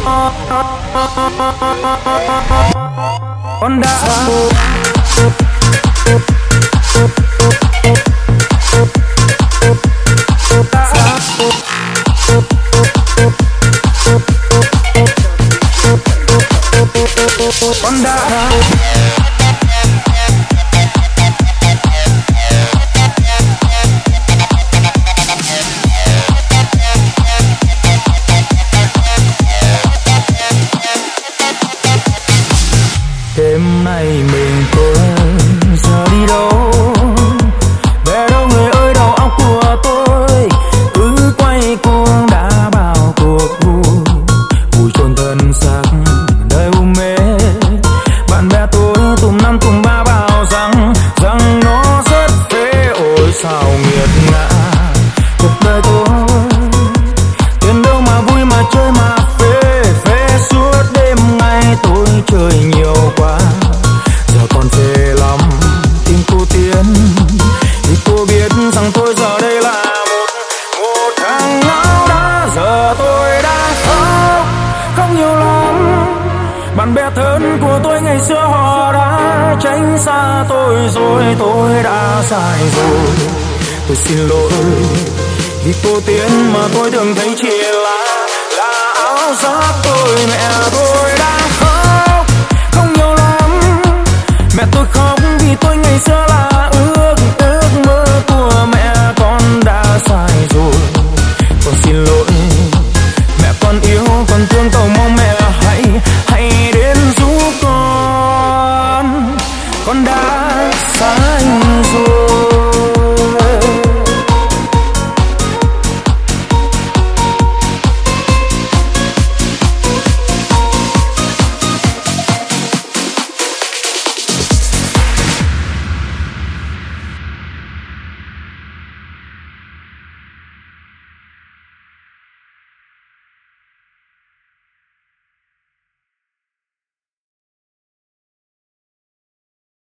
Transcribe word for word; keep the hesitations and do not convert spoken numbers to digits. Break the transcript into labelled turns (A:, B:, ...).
A: Con đã con đã đêm nay mình tôi giờ đi đâu, về đâu người ơi, đầu óc của tôi cứ quay cuồng đã bao cuộc vui vui chôn thân xác đời u mê. Bạn bè tôi tùm năm tùm ba bảo rằng rằng nó rất phê, ôi sao nghiệt ngã cuộc đời tôi. Tiền đâu mà vui mà chơi mà phê, phê suốt đêm ngày tôi chơi nhiều quá, giờ còn phê lắm tim cô tiến. Vì cô biết rằng tôi giờ đây là một một thằng ngáo đá, giờ tôi đang khóc không nhiều lắm. Bạn bè thân của tôi ngày xưa họ đã tránh xa tôi rồi, tôi đã sai rồi, tôi xin lỗi. Vì cô tiến mà tôi thường thấy chỉ là là áo giáp tôi. Mẹ tôi đang khóc không nhiều lắm, mẹ tôi khóc vì tôi ngày xưa là